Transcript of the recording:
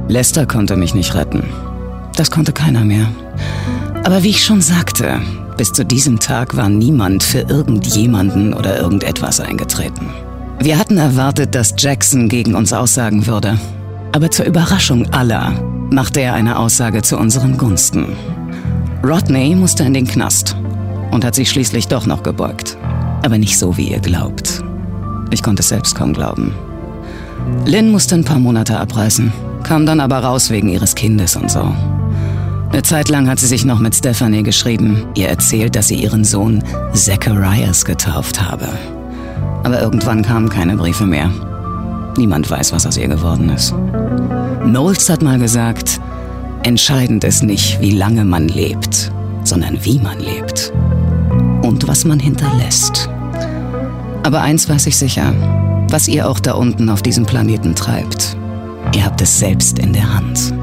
Lester konnte mich nicht retten. Das konnte keiner mehr. Aber wie ich schon sagte, bis zu diesem Tag war niemand für irgendjemanden oder irgendetwas eingetreten. Wir hatten erwartet, dass Jackson gegen uns aussagen würde. Aber zur Überraschung aller machte er eine Aussage zu unseren Gunsten. Rodney musste in den Knast und hat sich schließlich doch noch gebeugt. Aber nicht so, wie ihr glaubt. Ich konnte es selbst kaum glauben. Lynn musste ein paar Monate abreißen, kam dann aber raus wegen ihres Kindes und so. Eine Zeit lang hat sie sich noch mit Stephanie geschrieben, ihr erzählt, dass sie ihren Sohn Zacharias getauft habe. Aber irgendwann kamen keine Briefe mehr. Niemand weiß, was aus ihr geworden ist. Knowles hat mal gesagt, entscheidend ist nicht, wie lange man lebt, sondern wie man lebt. Und was man hinterlässt. Aber eins weiß ich sicher, was ihr auch da unten auf diesem Planeten treibt. Ihr habt es selbst in der Hand.